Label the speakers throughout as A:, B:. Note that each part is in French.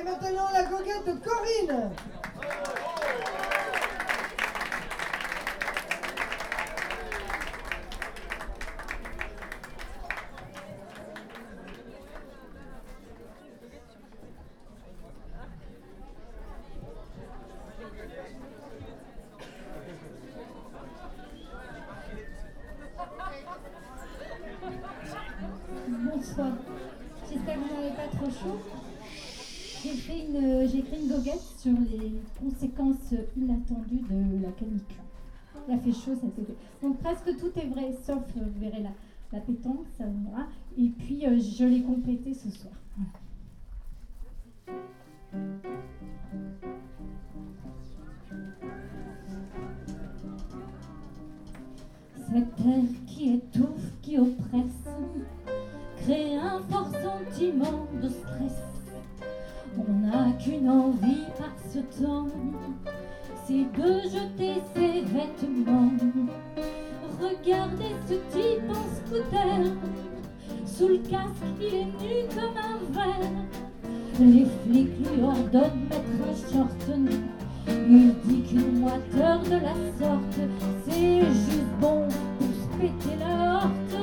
A: maintenant la coquette Corinne.
B: Bonsoir. J'espère que vous n'avez pas trop chaud. J'ai écrit une goguette sur les conséquences inattendues de la canicule. Il a fait chaud cet été. Donc presque tout est vrai, sauf, vous verrez la pétanque, ça viendra. Et puis je l'ai complété ce soir. Cette terre qui étouffe, qui oppresse, crée un fort sentiment de stress. On n'a qu'une envie par ce temps, c'est de jeter ses vêtements. Regardez ce type en scooter, sous le casque il est nu comme un verre. Les flics lui ordonnent de mettre un short. Il dit qu'une moiteur de la sorte, c'est juste bon pour se péter la horte.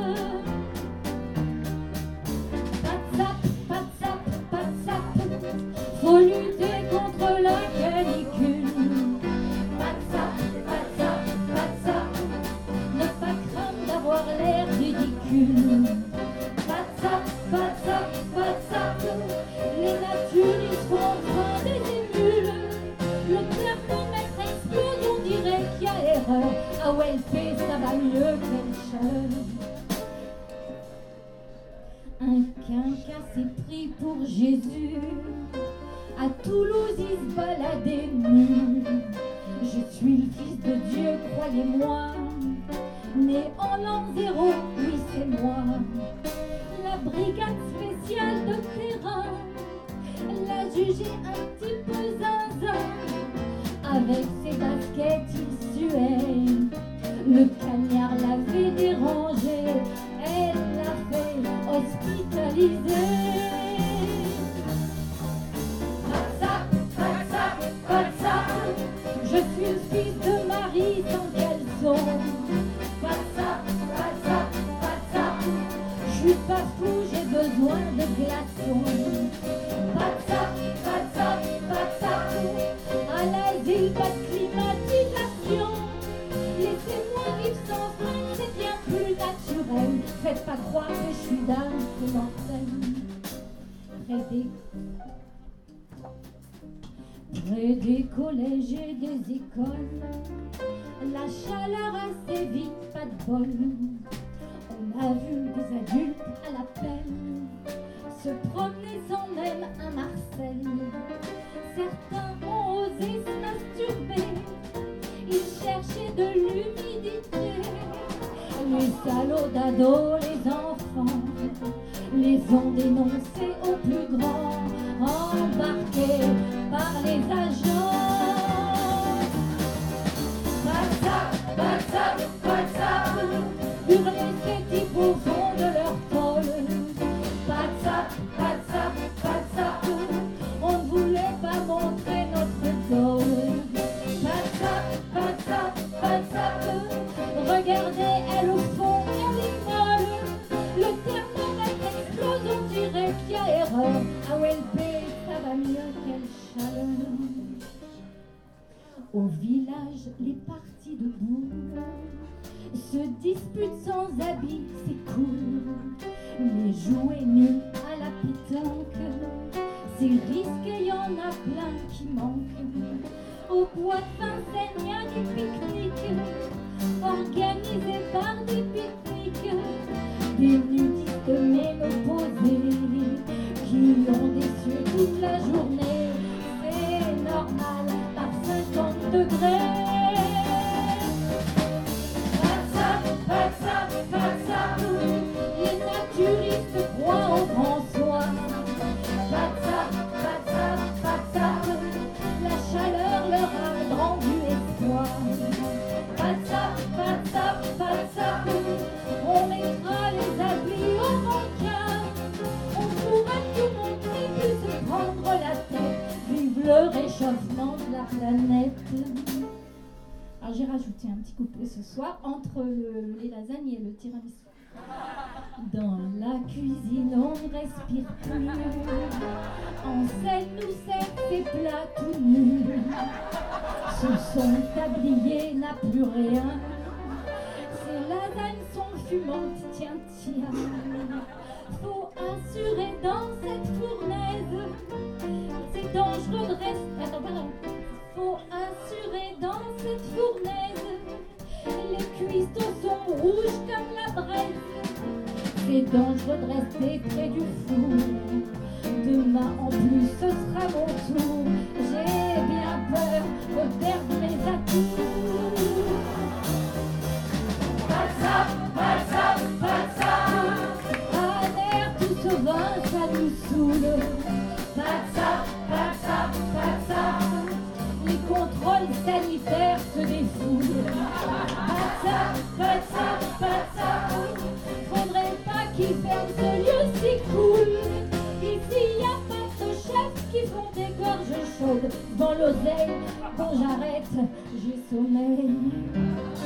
B: Pas de sap, faut lutter contre la canicule. Pas de sap, ne pas craindre d'avoir l'air ridicule. Pas de sap, les naturistes font enfin des émules. Le thermomètre explose, on dirait qu'il y a erreur. À OLP, ça va mieux qu'une chaleur. Un quinquas s'est pris pour Jésus. À Toulouse, il se baladait nu. Je suis le fils de Dieu, croyez-moi. Né en l'an 0, oui, c'est moi. La brigade spéciale de terrain l'a jugé un petit peu zinzin. Avec ses baskets, il suait. Le cagnard l'avait dérangé. Elle l'a fait hospitaliser. Pas de sap, je suis le fils de Marie sans caleçon. Pas de sap, je suis pas fou, j'ai besoin de glaçons. Pas de sap, à l'asile, pas de climatisation. Laissez-moi vivre sans frein, c'est bien plus naturel. Faites pas croire que je suis d'âme mortelle. Près des collèges et des écoles, la chaleur a sévi, pas de bol. On a vu des adultes à la peine se promener sans même un Marcel. Certains ont osé se masturber, ils cherchaient de l'humidité. Les salauds d'ados, les enfants, les ont dénoncés au plus grand, embarqués par les agents. Pas de sap, hurler ces types au fond de leur tôle. Pas de sap, on ne voulait pas montrer notre tôle. Pas de sap, regardez, elle au fond, elle est molle. Le thermomètre explose, on dirait qu'il y a erreur. À OLP, ça va mieux, quelle chaleur. Au village, les parties de boules se disputent sans habit, c'est cool. Mais jouer nus à la pétanque, c'est risqué, y en a plein qui manquent. Au bois de Vincennes, y a du pique-nique, organisé par des pique-niques. Des nudistes ménopausés qui ont des cieux toute la journée. C'est normal, par 50 degrés. Pas de sap, les naturistes croient au grand soir. Pas de sap, la chaleur leur a rendu espoir. Pas de sap, on mettra les habits au rencard. On pourra tout montrer, plus se prendre la tête. le réchauffement de la planète. Alors j'ai rajouté un petit couplet ce soir entre les lasagnes et le tiramisu. Dans la cuisine on ne respire plus, Ansel nous sert ses plats tout nus. Sous son tablier n'a plus rien, ses lasagnes sont fumantes, tiens tiens. Faut assurer dans cette fournaise, c'est dangereux de rester. Attends, pardon. Faut assurer dans cette fournaise, les cuistots sont rouges comme la braise. C'est dangereux de rester près du four. Demain en plus ce sera mon tour. J'ai bien peur de perdre mes atouts. Pas de ça, pas de ça, pas de ça. À l'air tout ce vin, ça nous saoule. Pas de ça, pas de ça, pas de ça. Les contrôles sanitaires se défoulent. Pas de ça, pas de ça, pas de ça. Faudrait pas qu'ils ferment ce lieu si cool. Ici y a pas de chefs qui font des gorges chaudes. Dans l'oseille, quand j'arrête, j'ai sommeil.